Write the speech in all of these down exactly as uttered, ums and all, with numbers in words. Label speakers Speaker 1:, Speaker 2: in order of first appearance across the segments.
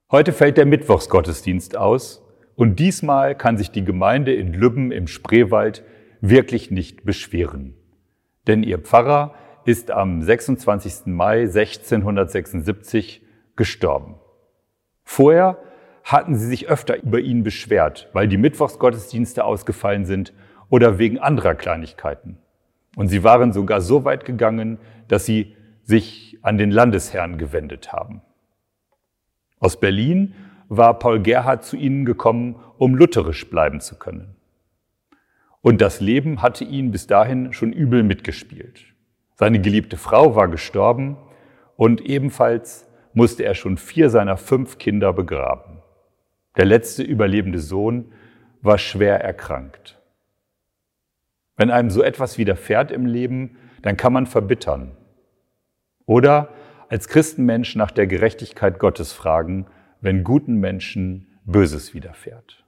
Speaker 1: Heute fällt der Mittwochsgottesdienst aus und diesmal kann sich die Gemeinde in Lübben im Spreewald wirklich nicht beschweren. Denn ihr Pfarrer ist am sechsundzwanzigsten Mai sechzehnhundertsechsundsiebzig gestorben. Vorher hatten sie sich öfter über ihn beschwert, weil die Mittwochsgottesdienste ausgefallen sind oder wegen anderer Kleinigkeiten. Und sie waren sogar so weit gegangen, dass sie sich an den Landesherrn gewendet haben. Aus Berlin war Paul Gerhardt zu ihnen gekommen, um lutherisch bleiben zu können. Und das Leben hatte ihn bis dahin schon übel mitgespielt. Seine geliebte Frau war gestorben und ebenfalls musste er schon vier seiner fünf Kinder begraben. Der letzte überlebende Sohn war schwer erkrankt. Wenn einem so etwas widerfährt im Leben, dann kann man verbittern. Oder als Christenmensch nach der Gerechtigkeit Gottes fragen, wenn guten Menschen Böses widerfährt.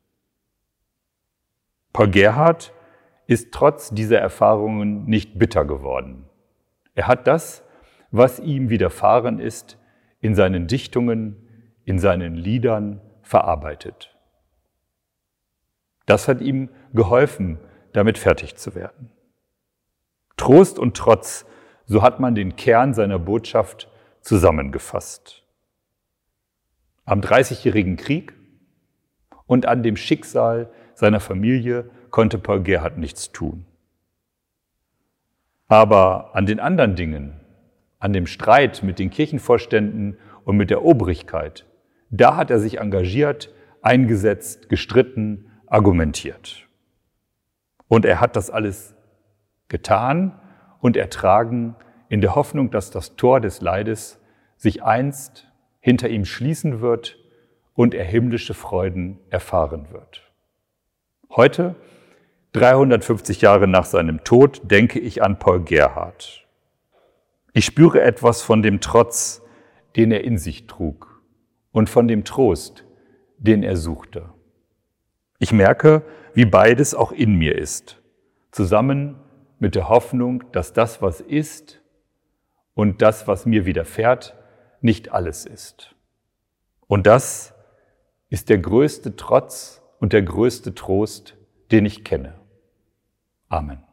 Speaker 1: Paul Gerhardt ist trotz dieser Erfahrungen nicht bitter geworden. Er hat das, was ihm widerfahren ist, in seinen Dichtungen, in seinen Liedern verarbeitet. Das hat ihm geholfen, damit fertig zu werden. Trost und Trotz, so hat man den Kern seiner Botschaft zusammengefasst. Am Dreißigjährigen Krieg und an dem Schicksal seiner Familie konnte Paul Gerhardt nichts tun. Aber an den anderen Dingen, an dem Streit mit den Kirchenvorständen und mit der Obrigkeit, da hat er sich engagiert, eingesetzt, gestritten, argumentiert. Und er hat das alles getan und ertragen, in der Hoffnung, dass das Tor des Leides sich einst hinter ihm schließen wird und er himmlische Freuden erfahren wird. Heute, dreihundertfünfzig Jahre nach seinem Tod, denke ich an Paul Gerhardt. Ich spüre etwas von dem Trotz, den er in sich trug, und von dem Trost, den er suchte. Ich merke, wie beides auch in mir ist, zusammen mit der Hoffnung, dass das, was ist, und das, was mir widerfährt, nicht alles ist. Und das ist der größte Trotz und der größte Trost, den ich kenne. Amen.